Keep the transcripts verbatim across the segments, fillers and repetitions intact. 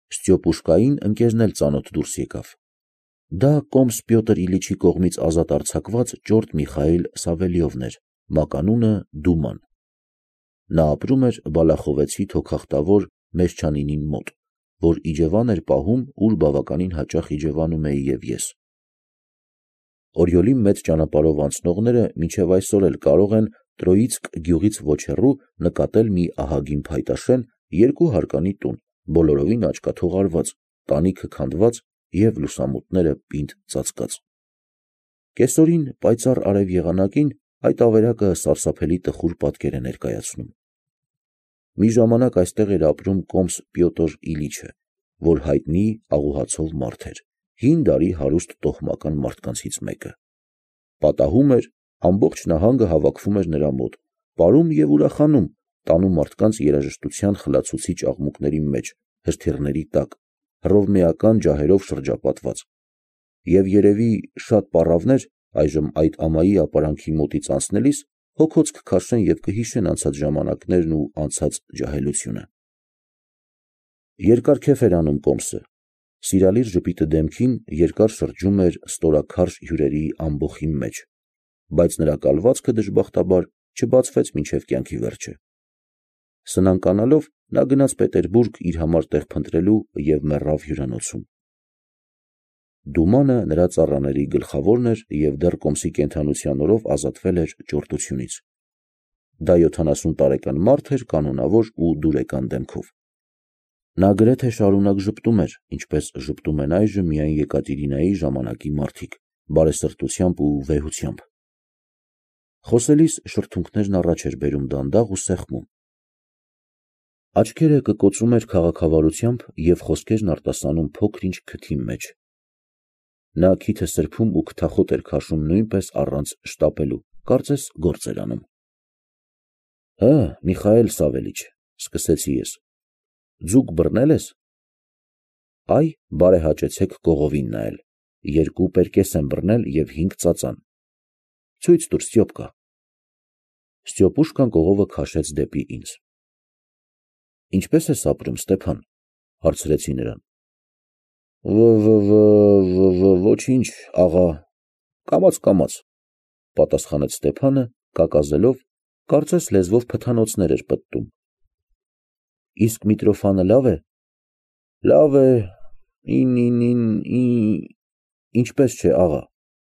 Ստյոպուշկային ընկերն էլ ծանոթ դուրս եկավ։ Դա կոմս Պյոտր Իլիչի կողմից ազատ արձակված ճորտ Միխայիլ Սավելյովն էր, մականունը Դուման։ Նա ապրում էր Բալախովեցի թոքախտավոր Մեշչանինին մոտ, որ իջևան էր պահում, ուր բավականին հաճախ իջևանում էի և ես։ Օրիոլի մեծ ճանապարհով անցնողները մինչև այսօր էլ կարող են Տրոիցկ գյուղից ոչ հեռու նկատել մի ահագին փայտաշեն երկու հարկանի տուն, բոլորովին աչքաթողարված, տանիքը քանդված և լուսամուտները պինդ ծածկած։ Կեսօրին պայծառ արև եղանակին այդ ավերակը սարսափելի տխուր պատկեր է ներկայացնում։ Մի ժամանակ այստեղ էր ապրում կոմս Պյոտր Իլիչը, որ հայտնի աղուհացով մարդ էր, հին դարի հարուստ տոհմական մարդկանցից մեկը։ Պատահում էր, ամբողջ նահանգը հավաքվում էր նրա մոտ, պարում և ուրախանում, տանում մարդկանց երաժշտության խլացուցիչ աղմուկների մեջ, հրթիռների տակ, հռովմեական ջահերով շրջապատված։ Եվ երևի շատ պառավներ այժմ այդ ամայի ապարանքի մոտից անցնելիս հոգոց կքաշեն և կհիշեն անցած ժամանակներն ու անցած ջահելությունը։ Երկար քեֆ էր անում կոմսը, սիրալիր ժպիտը դեմքին երկար շրջում էր ստորաքարշ հյուրերի ամբոխի մեջ, բայց նրա կալվածքը դժբախտաբար չբացվեց մինչև կյանքի վերջը։ Սնանկանալով նա գնաց Պետերբուրգ իր համար տեղ փնտրելու և մեռավ հյուրանոցում։ Դումանը նրա ծառաների գլխավորն էր և դեռ կոմսի կենդանության օրով ազատվել էր ճորտությունից։ Դա յոթանասուն տարեկան մարդ էր կանոնավոր ու դուրեկան դեմքով։ Նա գրեթե շարունակ ժպտում էր, ինչպես ժպտում են այժմ միայն Եկատերինայի ժամանակի մարդիկ, բարեսրտությամբ ու վեհությամբ։ Խոսելիս շրթունքներն առաջ էր բերում դանդաղ ու սեղմում։ Աչքերը կկոցում էր քաղաքավարությամբ և խոսքերն արտասանում փոքր-ինչ քթի մեջ։ Նա քիթը սրբում ու քթախոտ էր քաշում նույնպես առանց շտապելու, կարծես գործ էր անում։ Հը, Միխայել Սավելիչ, սկսեցի ես, ձուկ բռնել ես։ Այ, բարեհաճեցեք կողովին նայել, երկու պերկես եմ բռնել և հինգ ծածան։ Ցույց տուր, Ստյոպկա։ Ստյոպուշկան կողովը քաշեց դեպի ինձ։ Ինչպե՞ս ես ապրում, Ստեփան, հարցրեցի նրան։ Ոչինչ, աղա, կամաց-կամաց, պատասխանեց Ստեփանը, կակազելով, կարծես լեզվով փթանոցներ էր պտտում։ Իսկ Միտրոֆանը լավ է։ Լավ է, ի, ինչպես չէ, աղա։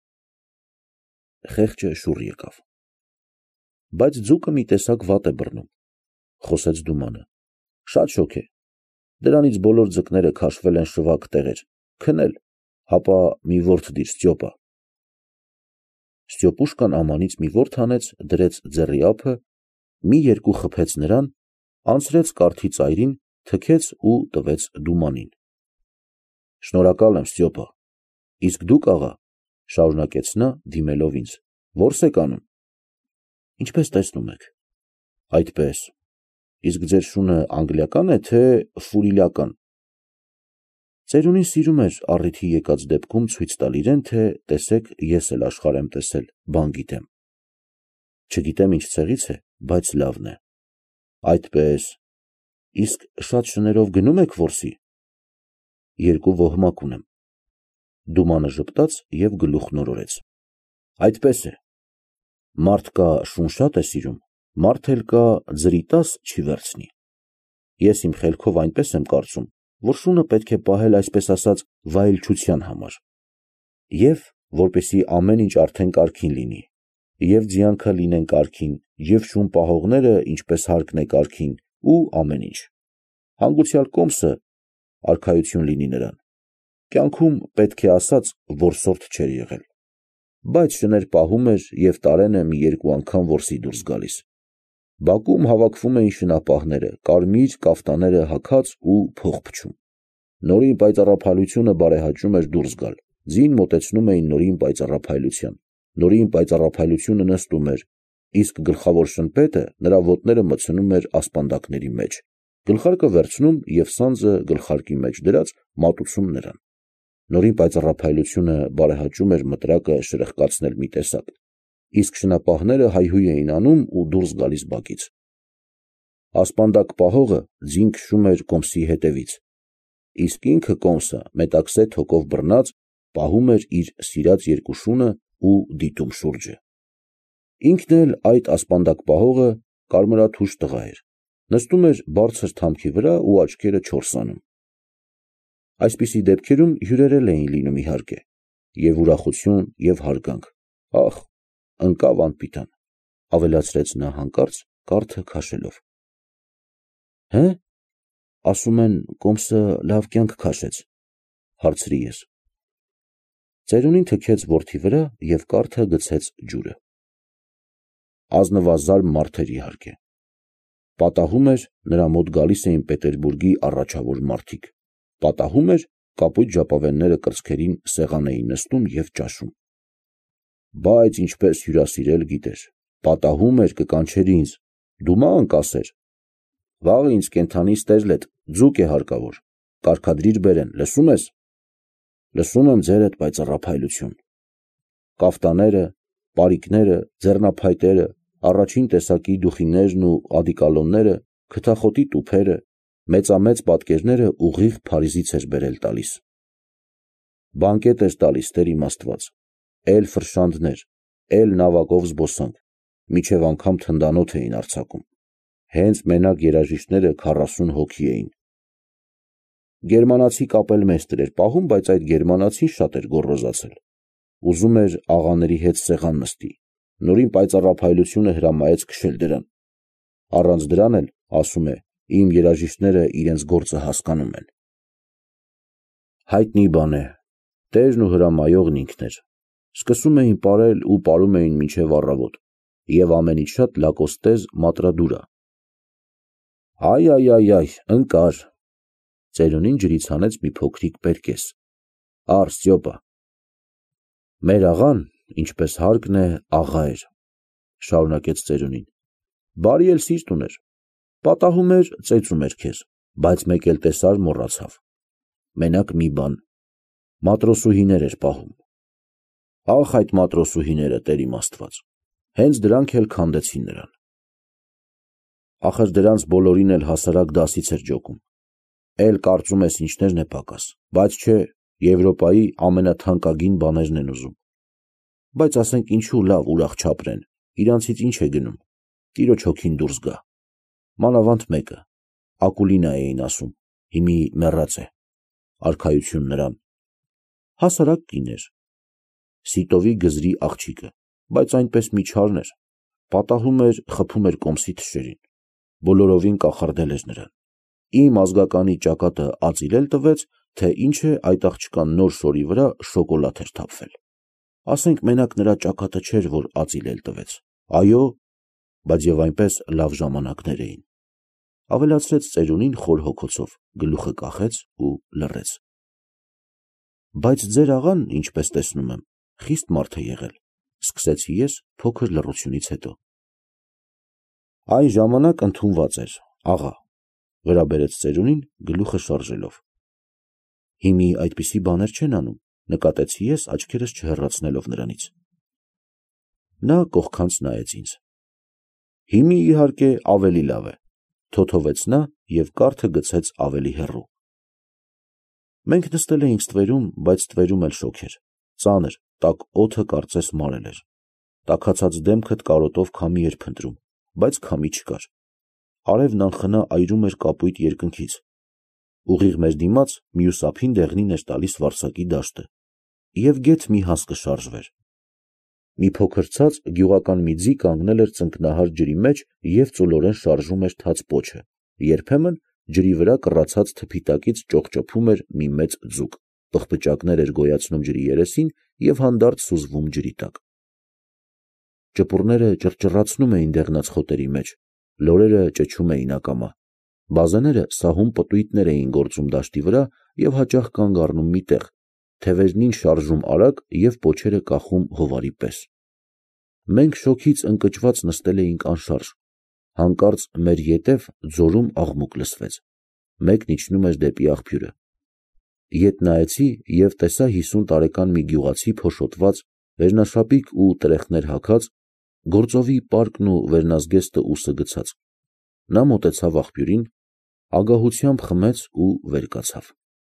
Խեղճը շուռ եկավ։ Բայց ձուկը մի տեսակ վատ է բռնում, խոսեց Դումանը։ Շատ շոգ է։ Դրանից բոլոր ձկները քաշվել են շվակ տեղեր, քնել, հապա մի որդ դիր, Ստյոպա։ Ստյոպուշկան ամանից մի որդ հանեց, դրեց ձեռի ափը, մի երկու խփեց նրան, անցրեց կարթի ծայրին, թքեց ու տվեց Դումանին։ Շնորհակալ եմ, Ստյոպա։ Իսկ դուք, աղա, շարունակեց նա, դիմելով ինձ, որս եք անում։ Ինչպես տեսնում եք։ Այդպես։ Իսկ ձեր շունը անգլիական է, թե ֆուրիլական։ Ծերունին սիրում էր առիթի եկած դեպքում ցույց տալ իրեն, թե տեսեք, ես էլ աշխարհ եմ տեսել, բան գիտեմ։ Չգիտեմ ինչ ցեղից է, բայց լավն է։ Այդպես։ Իսկ շատ շներով գնում եք որսի։ Երկու ոհմակ ունեմ։ Դումանը ժպտաց և գլուխ նորորեց։ Այդպես է։ Մարդ կա շուն շատ է սիրում, մարդ էլ կա ձրի տաս չի վերցնի։ Ես իմ խելքով այնպես եմ կարծում, որ շունը պետք է պահել այսպես ասած վայելչության համար։ Եվ որպեսզի ամեն ինչ արդեն կարգին լինի, և ձիանքը լինեն կարգին, և շուն պահողները ինչպես հարկն է կարգին, ու ամեն ինչ։ Հանգուցյալ կոմսը, արքայություն լինի նրան, կյանքում պետք է ասած որսորդ չէր եղել, բայց շներ պահում էր և տարենը մի երկու անգամ որսի դուրս գալիս։ Բակում հավաքվում էին շնապահները, կարմիր կաֆտաները հագած ու փող փչում։ Նորին պայծառափայլությունը բարեհաճում էր դուրս գալ, ձին մոտեցնում էին նորին պայծառափայլության, նորին պայծառափայլությունը նստում էր, իսկ գլխավոր շնպետը նրա ոտները մտցնում էր ասպանդակների մեջ, գլխարկը վերցնում և սանձը գլխարկի մեջ դրած մատուցում նրան։ Նորին պայծառափայլությունը բարեհաճում էր մտրակը շրխկացնել մի տեսակ, իսկ շնապահները հայհույն էին անում ու դուրս գալիս բակից։ Ասպանդակ պահողը ձին քշում էր կոմսի հետևից, իսկ ինքը կոմսը մետաքսե թոկով բռնած պահում էր իր սիրած երկու շունը ու դիտում շուրջը։ Ինքն էլ այդ ասպանդակ պահողը կարմրաթուշ տղա էր, նստում էր բարձր թամքի վրա ու աչքերը չորս անում։ Այսպիսի դեպքերում հյուրեր էլ էին լինում իհարկե, և ուրախություն, և հարգանք։ Ախ, ընկավ անպիտան, ավելացրեց նա հանկարծ կարթը քաշելով։ Հե՞, ասում են կոմսը լավ կյանք քաշեց, հարցրի ես։ Ծերունին թքեց որդի վրա և կարթը գցեց ջուրը։ Ազնվազարմ մարդ էր իհարկե։ Պատահում էր, նրա մոտ գալիս էին Պետերբուրգի առաջավոր մարդիկ, պատահում էր, կապույտ ժապավենները կրծքերին սեղան էին նստում և ճաշում։ Բայց ինչպես հյուրասիրել գիտեր, պատահում էր կկանչեր ինձ, դու ման կասեր, վաղը ինձ կենդանի ստեժլետ, ձուկ է հարկավոր, կարգադրիր բերեն, լսում ես։ Լսում եմ ձերդ պայծառափայլություն։ Կաֆտաները, պարիկները, ձեռնափայտերը, առաջին տեսակի դուխիներն ու ադիկալոնները, քթախոտի տուփերը, մեծամեծ պատկերները ուղիղ Փարիզից էր բերել տալիս։ Բանկետ էր տալիս, Տեր իմ Աստված, էլ ֆրշանդներ, էլ նավակով զբոսանք, մինչև անգամ թնդանոթ էին արձակում։ Հենց մենակ երաժիշտները քառասուն հոգի էին։ Գերմանացի կապելմեստր էր պահում, բայց այդ գերմանացին շատ էր գոռոզացել։ Ուզում էր աղաների հետ սեղան նստի, նորին պայծառափայլությունը հրամայեց քշել դրան։ Առանց դրան էլ, ասում է, իմ երաժիշտները իրենց գործը հասկանում են։ Հայտնի բան է, տերն ու հրամայողն ինքն էր։ Սկսում էին պարել ու պարում էին մինչև առավոտ, և ամենից շատ լակոստեզ մատրադուրա։ Այ, այ, այ, այ, ընկար։ Ծերունին ջրից հանեց մի փոքրիկ պերկես։ Առ Ստյոպա։ Մեր աղան, ինչպես հարկն է, աղա էր, շարունակեց ծերունին։ Բարի էլ սիրտ ուներ։ Պատահում էր, ծեծում էր քեզ, բայց մեկ էլ տեսար մոռացավ։ Մենակ մի բան, մատրոսուհիներ էր պահում։ Ախ, այդ մատրոսուհիները, Տեր իմ Աստված, հենց դրանք էլ քանդեցին նրան։ Ախր դրանց բոլորին էլ հասարակ դասից էր ջոկում։ Էլ կարծում ես ինչներն է պակաս, բայց չէ, Եվրոպայի ամենաթանկագին բաներն են ուզում։ Բայց ասենք ինչու լավ ուրախ չապրեն, իրանցից ինչ է գնում, Տիրոջ հոգին դուրս գա։ Մանավանդ մեկը, Ակուլինա էին ասում, հիմի մեռած է, արքայություն նրան։ Հասարակ կին էր, Սիտովի գզրի աղջիկը, բայց այնպես մի չար էր, պատահում էր, խփում էր կոմսի թշերին, բոլորովին կախարդել էր նրան։ Իմ ազգականի ճակատը ածիլել տվեց, թե ինչ է այդ աղջկան նոր շորի վրա շոկոլադ էր թափվել։ Ասենք մենակ նրա ճակատը չէր, որ ածիլել տվեց, այո, բայց և այնպես լավ ժամանակներ էին, ավելացրեց ծերունին խոր հոգոցով, գլուխը կախեց ու լռեց։ Բայց ձեր աղան, ինչպես տեսնում եմ, խիստ մարդ է եղել, սկսեցի ես փոքր լռությունից հետո։ Այն ժամանակ ընդունված էր, աղա, վրա բերեց ծերունին, գլուխը շարժելով։ Հիմի այդպիսի բաներ չեն անում, նկատեցի ես աչքերս չհեռացնելով նրանից։ Նա կողքանց նայեց ինձ։ Հիմի իհարկե ավելի լավ է, թոթովեց նա և կարթը գցեց ավելի հեռու։ Մենք նստել էինք ստվերում, բայց ստվերում էլ շոգ էր, ծանր, տաք օդը կարծես մարել էր։ Տաքացած դեմքդ կարոտով քամի էր փնտրում, բայց քամի չկար։ Արևն անխնա այրում էր կապույտ երկնքից։ Ուղիղ մեր դիմաց մյուս ափին դեղնին էր տալիս վարսակի դաշտը, և գեթ մի հաս կշարժվեր։ Մի փոքր ցած գյուղական մի ձի կանգնել էր ծնկնահար ջրի մեջ և ծուլորեն շարժում էր թաց պոչը, երբեմն ջրի վրա կռացած թփի տակից ճոխճոփում էր մի մեծ ձուկ, պղպճակներ էր գոյացնում ջրի երեսին և հանդարտ սուզվում ջրի տակ։ Ճպուռները ճռճռացնում էին դեղնած խոտերի մեջ, լորերը ճչում էին ակամա, բազեները սահուն պտույտներ էին գործում դաշտի վրա և հաճախ կանգ առնում մի տեղ, թևերնին շարժում արագ և պոչերը կախում հովարի պես։ Մենք շոգից ընկճված նստել էինք անշարժ, հանկարծ մեր ետև ձորում աղմուկ լսվեց, մեկն իջնում էր դեպի աղբյուրը։ Ետ նայեցի և տեսա հիսուն տարեկան մի գյուղացի փոշոտված, վերնաշապիկ ու տրեխներ հագած, գործովի պարկն ու վերնազգեստը ուսը գցած։ Նա մոտեցավ աղբյուրին, ագահությամբ խմեց ու վեր կացավ։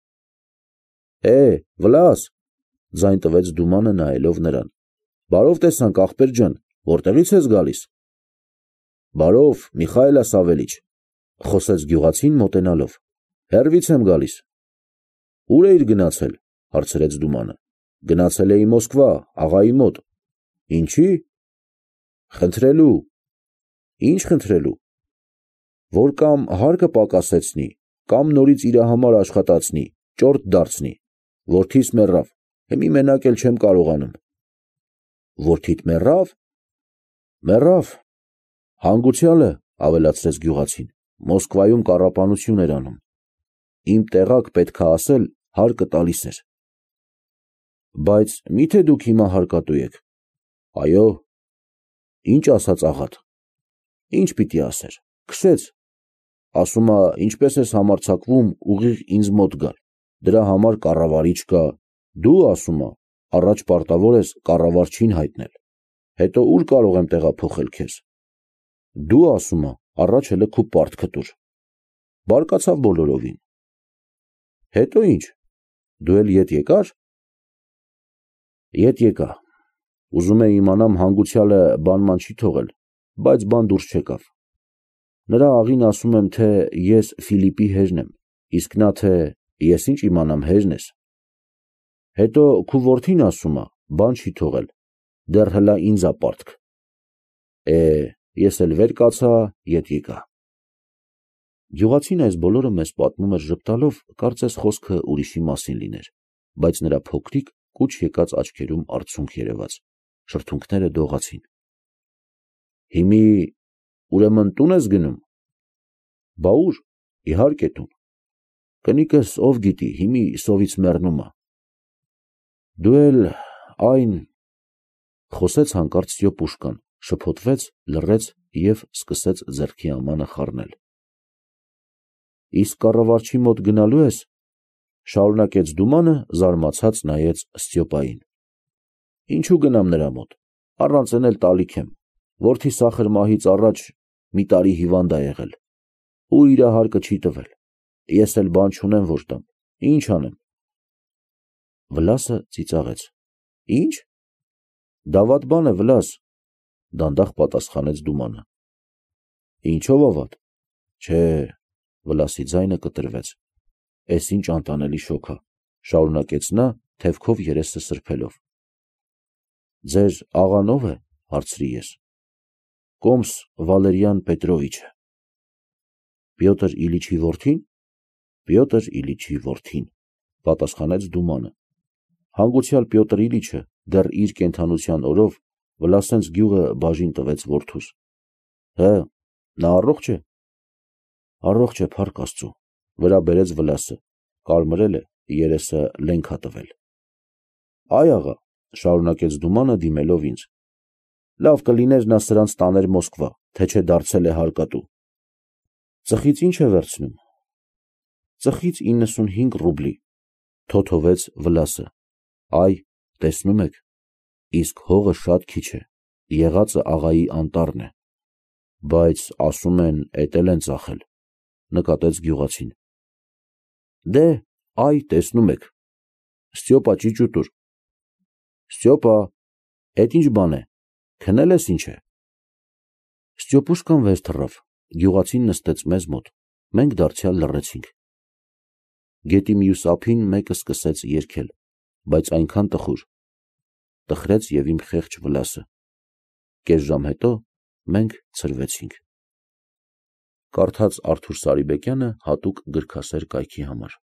Է, Վլաս, ձայն տվեց Դումանը նայելով նրան։ Բարով տեսանք, ախպեր ջան, որտեղից ես գալիս։ Բարով, Միխայել Սավելիչ, խոսեց գյուղացին մոտենալով։ Հեռվից եմ գալիս։ Ուր էիր գնացել, հարցրեց Դումանը։ Գնացել էի Մոսկվա, աղայի մոտ։ Ինչի։ Խնդրելու։ Ինչ խնդրելու։ Որ կամ հարկը պակասեցնի, կամ նորից իր համար աշխատացնի, ճորտ դարձնի։ Որդիս մեռավ, հիմի մենակ էլ չեմ կարողանում։ Որդիդ մեռավ։ Մեռավ։ Հանգուցյալը, ավելացրեց գյուղացին, Մոսկվայում կառապանություն էր անում։ Իմ տեղակ պետք է ասել, հարկը տալիս էր։ Բայց միթե դուք հիմա հարկատու եք։ Այո։ Ինչ ասաց աղադ։ Ինչ պիտի ասեր։ Քսեց։ Ասում է, ինչպես ես համարձակվում ուղիղ ինձ մոտ գալ։ Դրա համար կառավարիչ կա։ Դու, ասում է, առաջ պարտավոր ես կառավարչին հայտնել։ Հետո ուր կարող եմ տեղափոխել քեզ։ Դու, ասում է, առաջ հələ քո պարտքը տուր։ Բարկացավ բոլորովին։ Հետո ինչ։ Դու էլ ետ եկար։ Ետ եկա։ Ուզում է իմանամ հանգուցյալը բանման չի թողել, բայց բան դուրս չեկավ։ Նրա աղին ասում եմ, թե ես Ֆիլիպի հերն եմ, իսկ նա թե ես ինչ իմանամ հերն ես։ Հետո քու որդին ասում է, բան չի թողել, դեռ հլա ինձ ա պարտք։ Է, ես էլ վեր կացա, ետ եկա։ Գյուղացին այս բոլորը մեզ պատմում էր ժպտալով, կարծես խոսքը ուրիշի մասին լիներ, բայց նրա փոքրիկ կուչ եկած աչքերում արցունք երևաց, շրթունքները դողացին։ Հիմի ուրեմն տուն ես գնում։ Բա ուր, իհարկե տուն։ Կնիկս ով գիտի, հիմի սովից մեռնում է։ Դու էլ այն, խոսեց հանկարծ Ստյոպուշկան, շփոթվեց, լռեց և սկսեց ձեռքի ամանը խառնել։ Իսկ կառավարչի մոտ գնալու ես, շարունակեց Դումանը, զարմացած նայեց Ստյոպային։ Ինչու գնամ նրա մոտ, առանց են էլ տալիք եմ, որդի սախր մահից առաջ մի տարի հիվանդ ա եղել, ու իր հարկը չի տվել, ես էլ բան չունեմ, որ տամ, ինչ անեմ։ Վլասը ծիծաղեց։ Ինչ։ Դավադ բան է, Վլաս, դանդաղ պատասխանեց Դումանը։ Ինչով ավատ։ Չէ, Վլասի ձայնը կտրվեց։ Էս ինչ անտանելի շոք ա, շարունակեց նա, թևքով երեսը սրբելով։ Ձեր աղան ով է, հարցրի ես։ Կոմս Վալերիան Պետրովիչը։ Պյոտր Իլիչի որդին։ Պյոտր Իլիչի որդին, պատասխանեց Դումանը։ Հանգուցյալ Պյոտր Իլիչը դեռ իր կենդանության օրով Վլասենց գյուղը բաժին տվեց որդուս։ Հը, նա առողջ է։ Առողջ է, փառք Աստծու, վրա բերեց Վլասը, կարմրել է, երեսը լենք ա տվել։ Այ աղա, շարունակեց Դումանը դիմելով ինձ։ Լավ կլիներ նա սրանց տաներ Մոսկվա, թե չէ դարձել է հարկատու։ Ծխից ինչ է վերցնում։ Ծխից իննսունհինգ ռուբլի, թոթովեց Վլասը։ Այ, տեսնում եք, իսկ հողը շատ քիչ է, եղածը աղայի անտառն է, բայց ասում են էտ էլ են ծախել, նկատեց գյուղացին։ Դե, այ, տեսնում եք, Ստյոպա ճիճուտուր։ Ստյոպա, էդ ինչ բան է, քնել ես ինչ է։ Ստյոպուշկան վեր թռավ, գյուղացին նստեց մեզ մոտ, մենք դարձյալ լռեցինք։ Գետի մյուս ափին մեկը սկսեց երգել, բայց այնքան տխուր։ Տխրեց և իմ խեղճ Վլասը։ Կես ժամ հետո մենք ցրվեցինք։ Կարդաց Արթուր Սարիբեկյանը հատուկ գրքասեր կայքի համար։